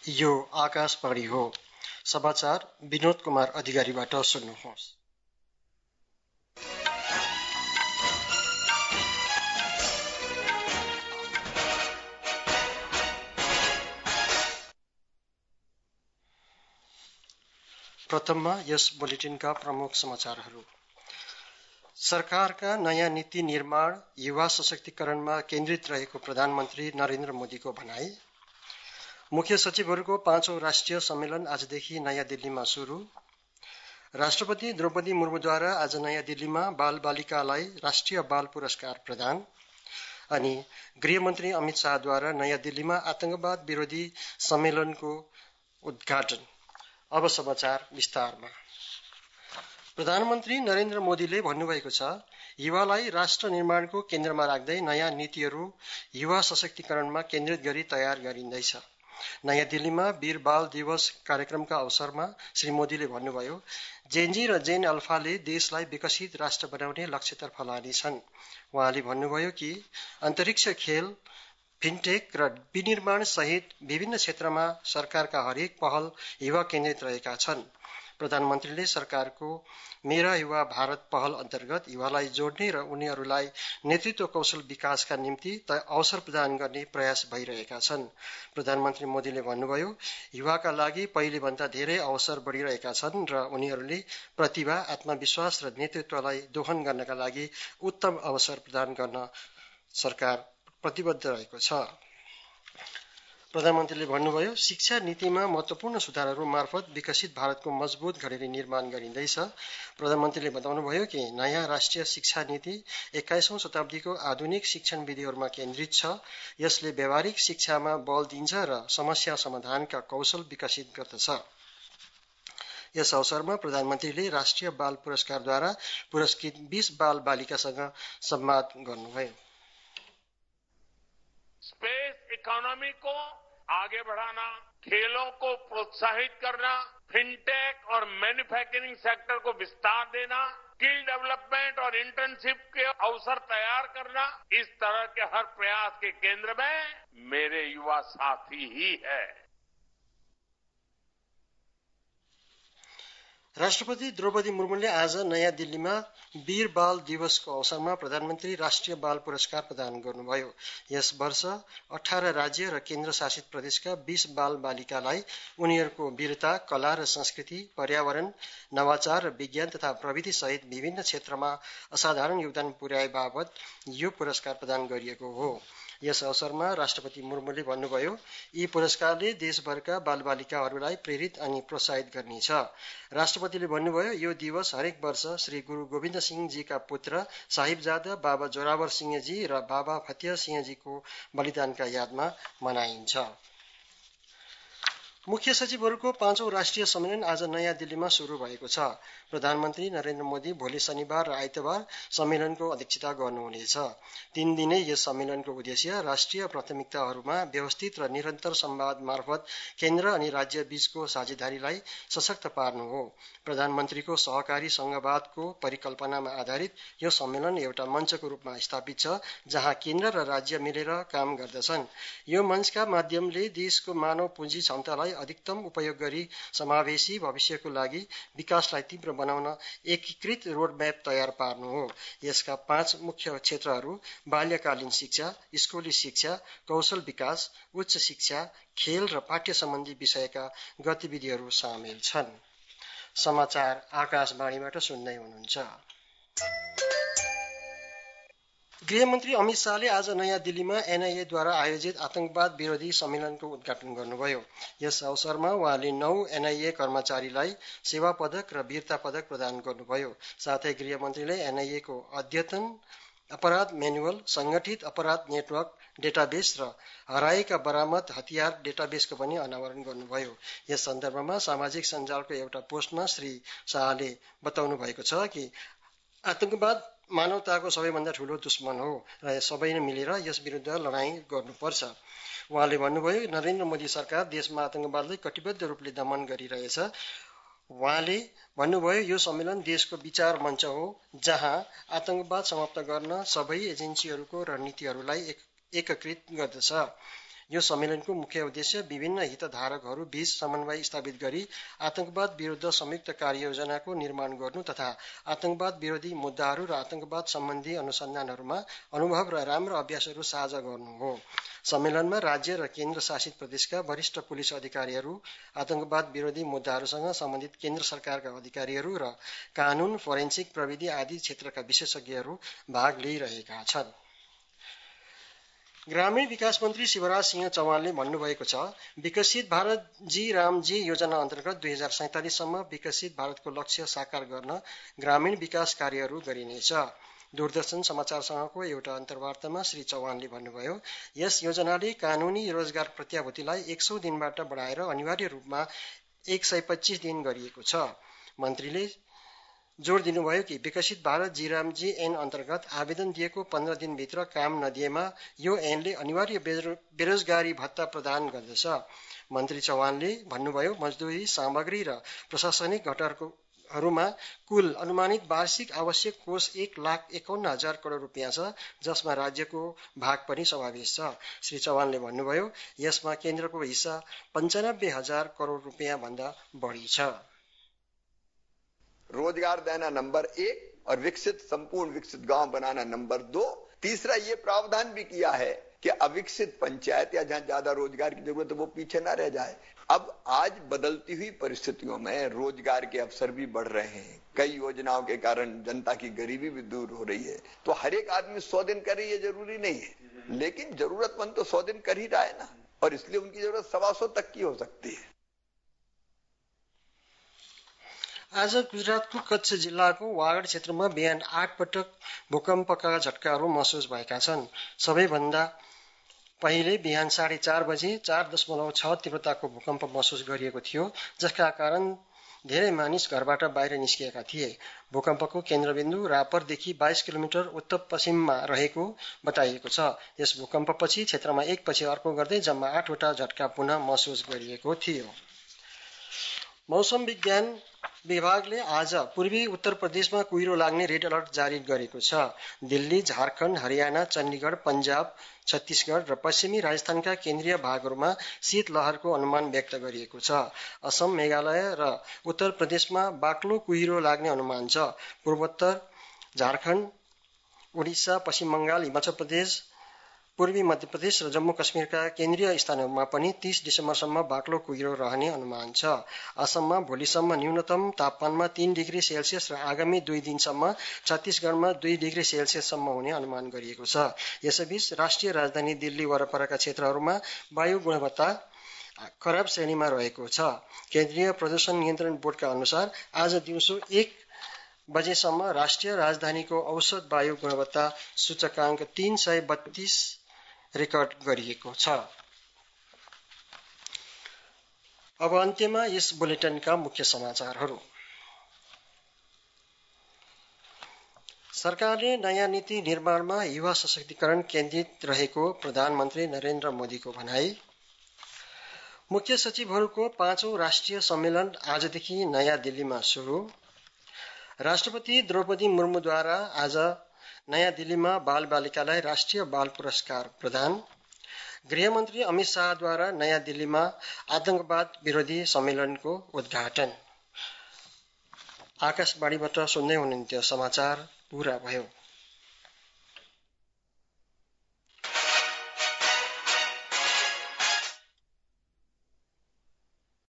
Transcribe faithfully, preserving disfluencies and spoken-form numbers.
यो आकाशवाणी हो। समाचार विनोद कुमार अधिकारीबाट सुन्नुहोस्। प्रथममा यस बुलेटिनका प्रमुख समाचारहरू। सरकारका नयाँ नीति निर्माण युवा सशक्तिकरणमा केन्द्रित रहेको प्रधानमन्त्री नरेन्द्र मोदीको भनाई। मुख्य सचिवहरूको पाँचौं राष्ट्रिय सम्मेलन आजदेखि नयाँ दिल्लीमा सुरु। राष्ट्रपति द्रौपदी मुर्मुद्वारा आज नयाँ दिल्लीमा बाल बालिकालाई राष्ट्रिय बाल पुरस्कार प्रदान। अनि गृहमन्त्री अमित शाहद्वारा नयाँ दिल्लीमा आतंकवाद विरोधी सम्मेलनको उद्घाटन। अब समाचार विस्तारमा। प्रधानमन्त्री नरेन्द्र मोदीले भन्नुभएको छ, युवालाई राष्ट्र निर्माणको केन्द्रमा राख्दै नयाँ नीतिहरू युवा सशक्तिकरणमा केन्द्रित गरी तयार गरिँदैछ। नयाँ दिल्लीमा वीर बाल दिवस कार्यक्रमका अवसरमा श्री मोदीले भन्नुभयो, जेनजी र जेन अल्फाले देशलाई विकसित राष्ट्र बनाउने लक्ष्यतर्फ लानेछन्। उहाँले भन्नुभयो कि अन्तरिक्ष, खेल, फिनटेक र विनिर्माण सहित विभिन्न क्षेत्रमा सरकारका हरेक पहल युवा केन्द्रित रहेका छन्। प्रधानमन्त्रीले सरकारको मेरा युवा भारत पहल अन्तर्गत युवालाई जोड्ने र उनीहरूलाई नेतृत्व कौशल विकासका निम्ति अवसर प्रदान गर्ने प्रयास भइरहेका छन्। प्रधानमन्त्री मोदीले भन्नुभयो, युवाका लागि पहिलेभन्दा धेरै अवसर बढिरहेका छन् र उनीहरूले प्रतिभा, आत्मविश्वास र नेतृत्वलाई दोहन गर्नका लागि उत्तम अवसर प्रदान गर्न सरकार प्रतिबद्ध रहेको छ। प्रधानमन्त्रीले भन्नुभयो, शिक्षा नीतिमा महत्वपूर्ण सुधारहरू मार्फत विकसित भारतको मजबुत घडेरी निर्माण गरिँदैछ। प्रधानमन्त्रीले बताउनुभयो कि नयाँ राष्ट्रिय शिक्षा नीति एक्काइसौं शताब्दीको आधुनिक शिक्षण विधिहरूमा केन्द्रित छ। यसले व्यावहारिक शिक्षामा बल दिन्छ र समस्या समाधानका कौशल विकसित गर्दछ। यस अवसरमा प्रधानमन्त्रीले राष्ट्रिय बाल पुरस्कारद्वारा पुरस्कृत बीस बाल बालिकासँग संवाद गर्नुभयो। स्पेस इकोनॉमी को आगे बढ़ाना, खेलों को प्रोत्साहित करना, फिनटेक और मैन्युफैक्चरिंग सेक्टर को विस्तार देना, स्किल डेवलपमेंट और इंटर्नशिप के अवसर तैयार करना, इस तरह के हर प्रयास के केंद्र में मेरे युवा साथी ही है। राष्ट्रपति द्रौपदी मुर्मुले आज नयाँ दिल्लीमा वीर बाल दिवसको अवसरमा प्रधानमन्त्री राष्ट्रिय बाल पुरस्कार प्रदान गर्नुभयो। यस वर्ष अठार राज्य र केन्द्र शासित प्रदेशका बीस बाल बालिकालाई उनीहरूको वीरता, कला र संस्कृति, पर्यावरण, नवाचार र विज्ञान तथा प्रविधि सहित विभिन्न क्षेत्रमा असाधारण योगदान पुर्याए बाबत यो पुरस्कार प्रदान गरिएको हो। यस अवसरमा राष्ट्रपति मुर्मुले भन्नुभयो, यी पुरस्कारले देशभरका बालबालिकाहरूलाई प्रेरित अनि प्रोत्साहित गर्नेछ। राष्ट्रपतिले भन्नुभयो, यो दिवस हरेक वर्ष श्री गुरु गोविन्द सिंहजीका पुत्र साहिबजादा बाबा जोरावर सिंहजी र बाबा फतेह सिंहजीको बलिदानका यादमा मनाइन्छ। मुख्य सचिवहरूको पाँचौं राष्ट्रिय सम्मेलन आज नयाँ दिल्लीमा शुरू भएको छ। प्रधानमन्त्री नरेन्द्र मोदी भोलि शनिबार र आइतबार सम्मेलनको अध्यक्षता गर्नुहुनेछ। तीन दिने यस सम्मेलनको उद्देश्य राष्ट्रिय प्राथमिकताहरूमा व्यवस्थित र निरन्तर संवाद मार्फत केन्द्र अनि राज्य बीचको साझेदारीलाई सशक्त पार्नु हो। प्रधानमन्त्रीको सहकारी संघवादको परिकल्पनामा आधारित यो सम्मेलन एउटा मञ्चको रूपमा स्थापित छ, जहाँ केन्द्र र राज्य मिलेर काम गर्दछन्। यो मञ्चका माध्यमले देशको मानव पुँजी क्षमतालाई अधिकतम उपयोग गरी समावेशी भविष्यको लागि विकासलाई तीव्र बनाउन एकीकृत रोडम्याप तयार पार्नु हो। यसका पाँच मुख्य क्षेत्रहरू बाल्यकालीन शिक्षा, स्कुली शिक्षा, कौशल विकास, उच्च शिक्षा, खेल र पाठ्य सम्बन्धी विषयका गतिविधिहरू सामेल छन्। समाचार आकाशवाणीबाट सुन्दै हुनुहुन्छ। गृहमन्त्री अमित शाहले आज नयाँ दिल्लीमा एनआईएद्वारा आयोजित आतंकवाद विरोधी सम्मेलनको उद्घाटन गर्नुभयो। यस अवसरमा उहाँले नौ एनआईए कर्मचारीलाई सेवा पदक र वीरता पदक प्रदान गर्नुभयो। साथै गृहमन्त्रीले एनआईएको अद्यतन अपराध म्यानुअल, संगठित अपराध नेटवर्क डेटाबेस र हराएका बरामद हतियार डेटाबेसको पनि अनावरण गर्नुभयो। यस सन्दर्भमा सामाजिक सञ्जालको एउटा पोस्टमा श्री शाहले बताउनु भएको छ कि आतंकवाद मानवताको सबैभन्दा ठूलो दुश्मन हो र सबैले मिलेर यस विरुद्ध लडाईँ गर्नुपर्छ। उहाँले भन्नुभयो, नरेन्द्र मोदी सरकार देशमा आतंकवादलाई कटिबद्ध रूपले दमन गरिरहेछ। उहाँले भन्नुभयो, यो सम्मेलन देशको विचार मञ्च हो, जहाँ आतंकवाद समाप्त गर्न सबै एजेन्सीहरूको रणनीतिहरूलाई एक, एकीकृत गर्दछ। यो सम्मेलनको मुख्य उद्देश्य विभिन्न हितधारकहरू बीच समन्वय स्थापित गरी आतंकवाद विरुद्ध संयुक्त कार्ययोजनाको निर्माण गर्नु तथा आतंकवाद विरोधी मुद्दाहरू र आतंकवाद सम्बन्धी अनुसन्धानहरूमा अनुभव र राम्रो अभ्यासहरू साझा गर्नु हो। सम्मेलनमा राज्य र केन्द्र शासित प्रदेशका वरिष्ठ पुलिस अधिकारीहरू, आतंकवाद विरोधी मुद्दाहरूसँग सम्बन्धित केन्द्र सरकारका अधिकारीहरू र कानून, फोरेन्सिक प्रविधि आदि क्षेत्रका विशेषज्ञहरू भाग लिइरहेका छन्। ग्रामीण विकास मन्त्री शिवराज सिंह चौहानले भन्नुभएको छ, विकसित भारत जी रामजी योजना अन्तर्गत दुई हजार सैंतालिससम्म विकसित भारतको लक्ष्य साकार गर्न ग्रामीण विकास कार्यहरू गरिनेछ। दूरदर्शन समाचारसँगको एउटा अन्तर्वार्तामा श्री चौहानले भन्नुभयो, यस योजनाले कानूनी रोजगार प्रत्याभूतिलाई एक सौ दिनबाट बढाएर अनिवार्य रूपमा एक सय पच्चीस दिन गरिएको छ। मन्त्रीले जोड़ दिनुभयो कि विकसित भारत जीरामजी ऐन अन्तर्गत आवेदन दिएको पन्ध्र दिनभित्र काम नदिएमा यो ऐनले अनिवार्य बेरोजगारी भत्ता प्रदान गर्दछ। मन्त्री चौहानले भन्नुभयो, मजदुरी, सामग्री र प्रशासनिक घटकहरूमा कुल अनुमानित वार्षिक आवश्यक कोष एक लाख एकाउन्न हजार करोड़ रुपियाँ छ, जसमा राज्यको भाग पनि समावेश छ। श्री चौहानले भन्नुभयो, यसमा केन्द्रको हिस्सा पन्चानब्बे हजार करोड़ रुपियाँ भन्दा बढी छ। रोजगार देना नंबर एक और विकसित संपूर्ण विकसित गांव बनाना नंबर दो। तीसरा ये प्रावधान भी किया है कि अविकसित पंचायत या जहां ज्यादा रोजगार की जरूरत है वो पीछे ना रह जाए। अब आज बदलती हुई परिस्थितियों में रोजगार के अवसर भी बढ़ रहे हैं। कई योजनाओं के कारण जनता की गरीबी भी दूर हो रही है। तो हर एक आदमी सौ दिन करे ये जरूरी नहीं है, लेकिन जरूरतमंद तो सौ दिन कर ही रहा है ना, और इसलिए उनकी जरूरत सवा सौ तक की हो सकती है। आज गुजरातको कच्छ जिल्लाको वागड क्षेत्रमा बिहान आठ पटक भूकम्पका झट्काहरू महसुस भएका छन्। सबैभन्दा पहिले बिहान साढे चार बजे चार दशमलव छ तीव्रताको भूकम्प महसुस गरिएको थियो, जसका कारण धेरै मानिस घरबाट बाहिर निस्किएका थिए। भूकम्पको केन्द्रबिन्दु रापरदेखि बाइस किलोमिटर उत्तर पश्चिममा रहेको बताइएको छ। यस भूकम्पपछि क्षेत्रमा एक पछि अर्को गर्दै जम्मा आठवटा झट्का पुनः महसुस गरिएको थियो। मौसम विज्ञान विभागले आज पूर्वी उत्तर प्रदेशमा कुहिरो लाग्ने रेड अलर्ट जारी गरेको छ। दिल्ली, झारखण्ड, हरियाणा, चण्डीगढ, पञ्जाब, छत्तीसगढ र पश्चिमी राजस्थानका केन्द्रीय भागहरूमा शीतलहरको अनुमान व्यक्त गरिएको छ। असम, मेघालय र उत्तर प्रदेशमा बाक्लो कुहिरो लाग्ने अनुमान छ। पूर्वोत्तर, झारखण्ड, ओडिसा, पश्चिम बंगाल, हिमाचल प्रदेश, पूर्वी मध्य प्रदेश र जम्मू कश्मीरका केन्द्रीय स्थानहरूमा पनि तीस डिसेम्बरसम्म बाक्लो कुहिरो रहने अनुमान छ। असममा भोलिसम्म न्यूनतम तापमानमा तीन डिग्री सेल्सियस र आगामी दुई दिनसम्म छत्तीसगढमा दुई डिग्री सेल्सियससम्म हुने अनुमान गरिएको छ। यसैबीच राष्ट्रिय राजधानी दिल्ली वरपरका क्षेत्रहरूमा वायु गुणवत्ता खराब श्रेणीमा रहेको छ। केन्द्रीय प्रदूषण नियन्त्रण बोर्डका अनुसार आज दिउँसो एक बजेसम्म राष्ट्रिय राजधानीको औसत वायु गुणवत्ता सूचकाङ्क तीन सय बत्तीस रेकर्ड गरिएको छ। अब अन्त्यमा यस बुलेटिनका मुख्य समाचारहरू। सरकारले नयाँ नीति निर्माणमा युवा सशक्तिकरण केन्द्रित रहेको प्रधानमन्त्री नरेन्द्र मोदीको भनाई। मुख्य सचिवहरूको पाँचौं राष्ट्रिय सम्मेलन आजदेखि नयाँ दिल्लीमा सुरु। राष्ट्रपति द्रौपदी मुर्मुद्वारा आज नयाँ दिल्लीमा बाल बालिकालाई राष्ट्रिय बाल पुरस्कार प्रदान। गृहमन्त्री अमित शाहद्वारा नयाँ दिल्लीमा आतंकवाद विरोधी सम्मेलनको उद्घाटन। आकाशवाणीबाट सुन्दै हुनुहुन्थ्यो, समाचार पूरा भयो।